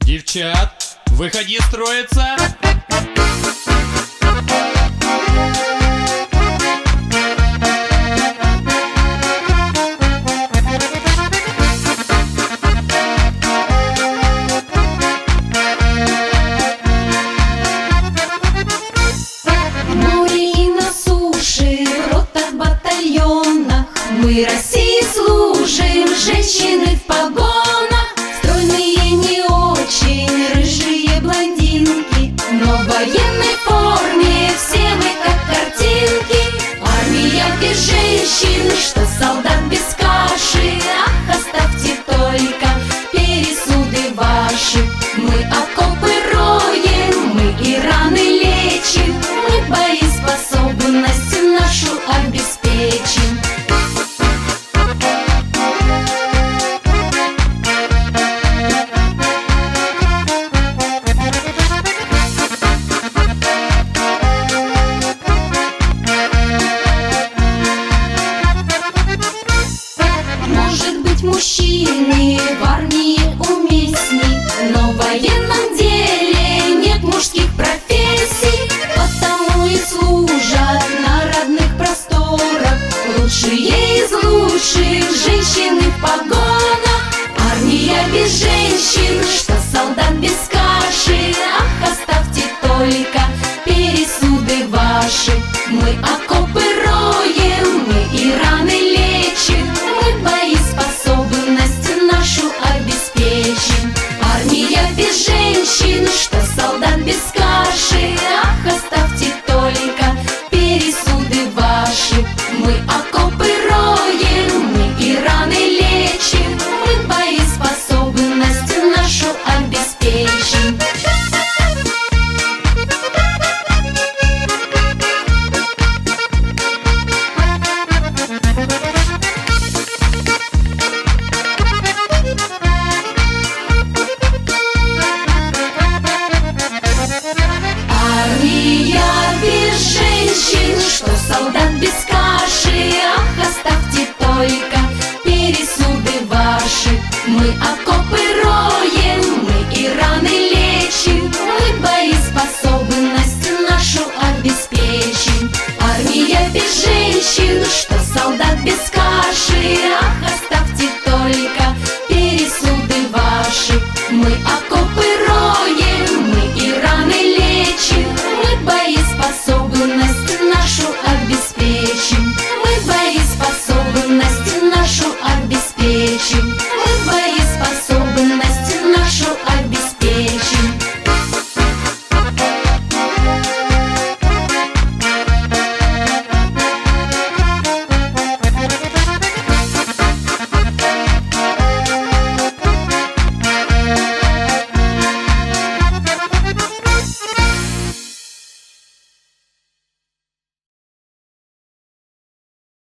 Девчат, выходи строиться. Мы России служим, женщины в погонах, стройные не очень, рыжие блондинки, но в военной форме все мы как картинки. Армия без женщин, что солдат без каши. Ах, оставьте только пересуды ваши. Мы окопы роем, мы и раны лечим, мы боеспособность нашу обеспечим. Мужчины в армии уместней, но в военном деле нет мужских профессий, потому и служат на родных просторах лучшие из лучших женщины в погонах. Армия без женщин, что солдат без каши. Ах, оставьте только пересуды ваши. Мы окопы роем, мы и раны лечим, мы боеспособность нашу обеспечим. Армия без женщин, что солдат без каши. Ах, оставьте только пересуды ваши. Мы окопы роем, мы и раны лечим, мы боеспособность нашу обеспечим. Армия без женщин, что солдат без каши. Ах, оставьте только пересуды ваши. Мы окопы роем, мы и раны лечим, мы боеспособность нашу обеспечим. Армия без женщин, что солдат без каши. Ах, оставьте только пересуды ваши. Мы окопы